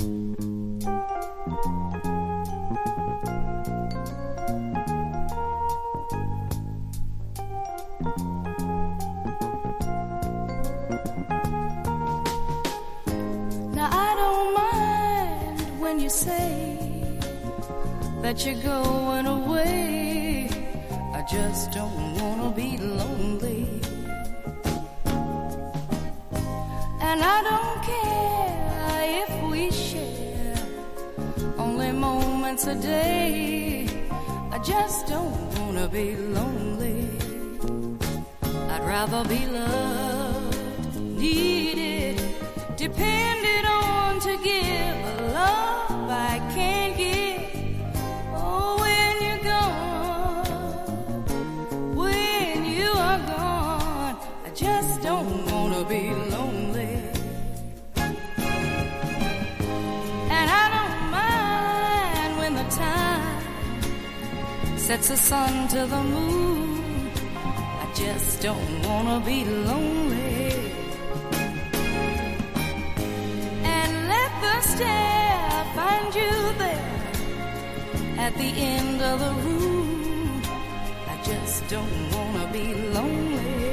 Now I don't mind when you say that you're going away. I just don't wanna be lonely. And I don't care if we share only moments a day. I just don't wanna be lonely. I'd rather be loved, needed, depended on to give a love I can't give. Oh, when you're gone, when you are gone, I just don't wanna be lonely. And I don't mind when the time sets the sun to the moon. I just don't wanna be lonely. And let the stair find you there at the end of the room. I just don't wanna be lonely.